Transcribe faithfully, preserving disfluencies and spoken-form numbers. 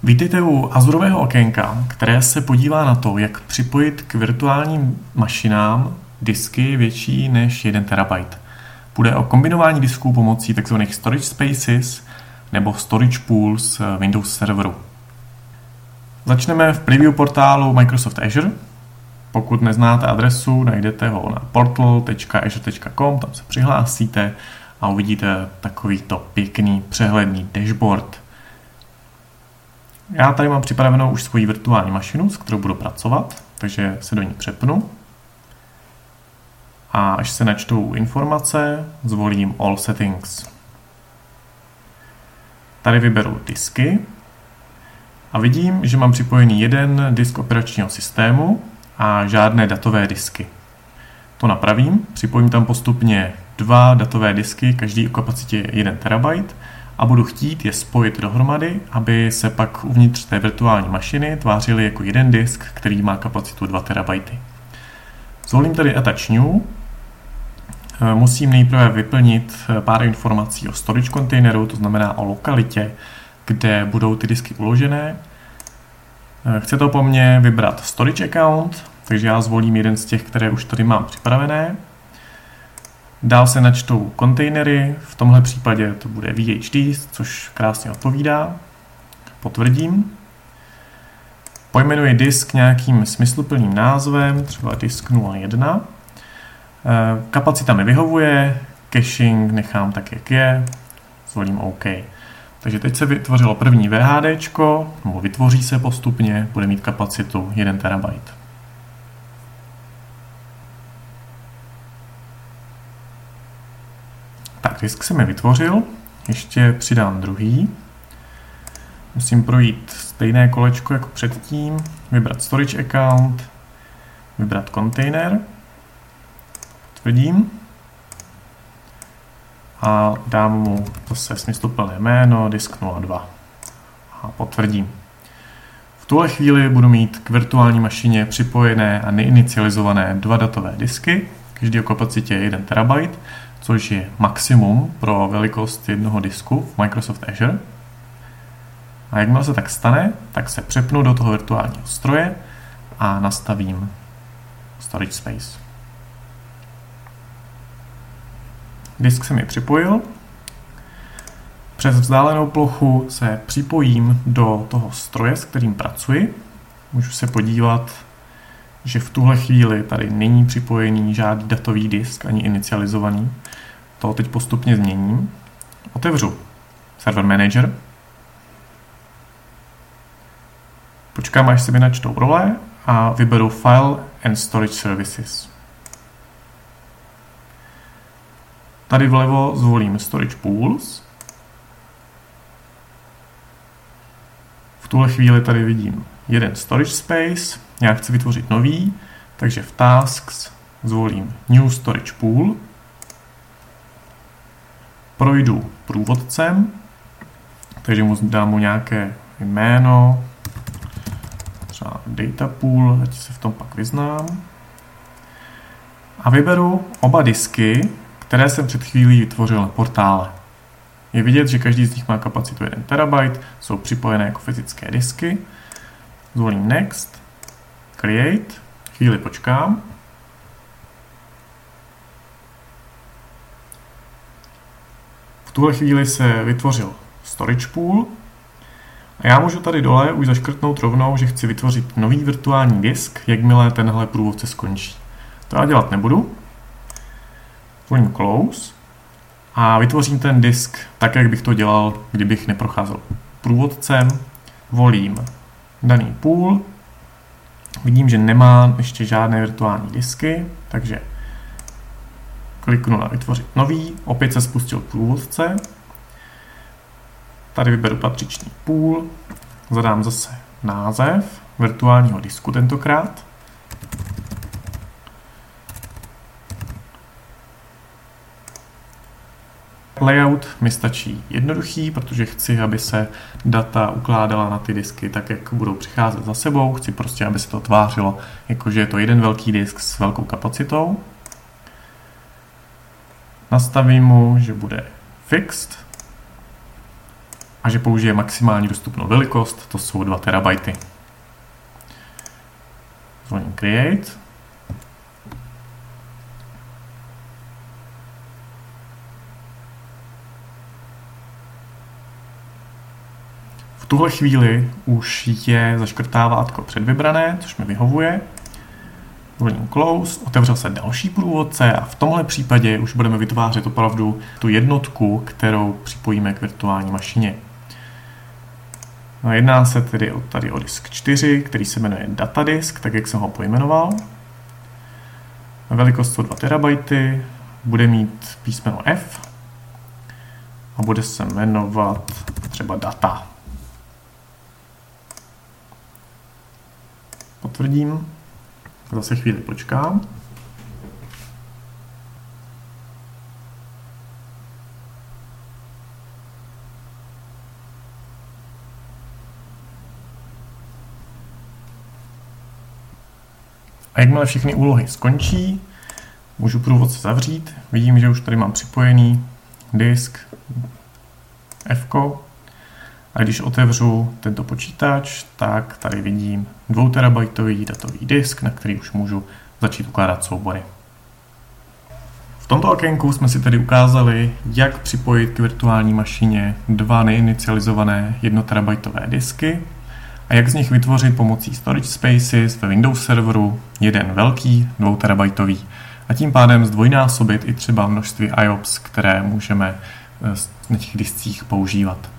Vítejte u Azurového okénka, které se podívá na to, jak připojit k virtuálním mašinám disky větší než jeden terabajt. Bude o kombinování disků pomocí tzv. Storage Spaces nebo Storage Pools Windows serveru. Začneme v preview portálu Microsoft Azure. Pokud neznáte adresu, najdete ho na portal tečka azure tečka com, tam se přihlásíte a uvidíte takovýto pěkný přehledný dashboard. Já tady mám připravenou už svoji virtuální mašinu, s kterou budu pracovat, takže se do ní přepnu. A až se načtou informace, zvolím All Settings. Tady vyberu disky a vidím, že mám připojený jeden disk operačního systému a žádné datové disky. To napravím, připojím tam postupně dva datové disky, každý o kapacitě jeden terabajt, a budu chtít je spojit dohromady, aby se pak uvnitř té virtuální mašiny tvářily jako jeden disk, který má kapacitu dva terabajty. Zvolím tady Attach New. Musím nejprve vyplnit pár informací o storage kontejneru, to znamená o lokalitě, kde budou ty disky uložené. Chce to po mně vybrat storage account, takže já zvolím jeden z těch, které už tady mám připravené. Dál se načtou kontejnery, v tomhle případě to bude V H D, což krásně odpovídá. Potvrdím. Pojmenuji disk nějakým smysluplným názvem, třeba disk nula jedna. Kapacita mi vyhovuje, caching nechám tak, jak je, zvolím OK. Takže teď se vytvořilo první V H D, nebo vytvoří se postupně, bude mít kapacitu jeden terabajt. Tak, disk se mi vytvořil, ještě přidám druhý. Musím projít stejné kolečko jako předtím, vybrat storage account, vybrat kontejner, potvrdím a dám mu zase smysluplné jméno disk nula dva a potvrdím. V tuhle chvíli budu mít k virtuální mašině připojené a neinicializované dva datové disky, každý o kapacitě jeden terabajt, což je maximum pro velikost jednoho disku v Microsoft Azure. A jakmile se tak stane, tak se přepnu do toho virtuálního stroje a nastavím Storage Space. Disk se mi připojil. Přes vzdálenou plochu se připojím do toho stroje, s kterým pracuji. Můžu se podívat, že v tuhle chvíli tady není připojený žádný datový disk ani inicializovaný. To teď postupně změním. Otevřu Server Manager. Počkám, až se mi načtou role a vyberu File and Storage Services. Tady vlevo zvolím Storage Pools. V tuhle chvíli tady vidím jeden Storage Space. Já chci vytvořit nový, takže v Tasks zvolím New Storage Pool. Projdu průvodcem, takže mu dám mu nějaké jméno, třeba Data Pool, ať se v tom pak vyznám. A vyberu oba disky, které jsem před chvílí vytvořil na portále. Je vidět, že každý z nich má kapacitu jeden terabajt, jsou připojené jako fyzické disky. Zvolím Next, Create, chvíli počkám. V tuhle chvíli se vytvořil Storage Pool a já můžu tady dole už zaškrtnout rovnou, že chci vytvořit nový virtuální disk, jakmile tenhle průvodce skončí. To já dělat nebudu. Zvolím Close a vytvořím ten disk tak, jak bych to dělal, kdybych neprocházel průvodcem. Volím daný pool. Vidím, že nemá ještě žádné virtuální disky, takže kliknu na vytvořit nový, opět se spustil průvodce. Tady vyberu patřičný pool, zadám zase název virtuálního disku tentokrát. Layout mi stačí jednoduchý, protože chci, aby se data ukládala na ty disky tak, jak budou přicházet za sebou. Chci prostě, aby se to tvářilo, jakože je to jeden velký disk s velkou kapacitou. Nastavím mu, že bude fixed. a že použije maximální dostupnou velikost, to jsou dva terabajty. Zvolím Create. V tuhle chvíli už je zaškrtávátko předvybrané, což mi vyhovuje. Zvolím Close, otevřel se další průvodce a v tomhle případě už budeme vytvářet opravdu tu jednotku, kterou připojíme k virtuální mašině. No, jedná se tedy o, tady o disk čtyři, který se jmenuje Datadisk, tak jak jsem ho pojmenoval. Velikost sto dva terabajty, bude mít písmeno F a bude se jmenovat třeba Data. Potvrdím, zase chvíli počkám. A jakmile všechny úlohy skončí, můžu průvodce zavřít. Vidím, že už tady mám připojený disk F. A když otevřu tento počítač, tak tady vidím dvou terabajtový datový disk, na který už můžu začít ukládat soubory. V tomto okénku jsme si tedy ukázali, jak připojit k virtuální mašině dva neinicializované jednoterabajtové disky a jak z nich vytvořit pomocí Storage Spaces ve Windows serveru jeden velký dvou terabajtový a tím pádem zdvojnásobit i třeba množství I O P S, které můžeme na těch discích používat.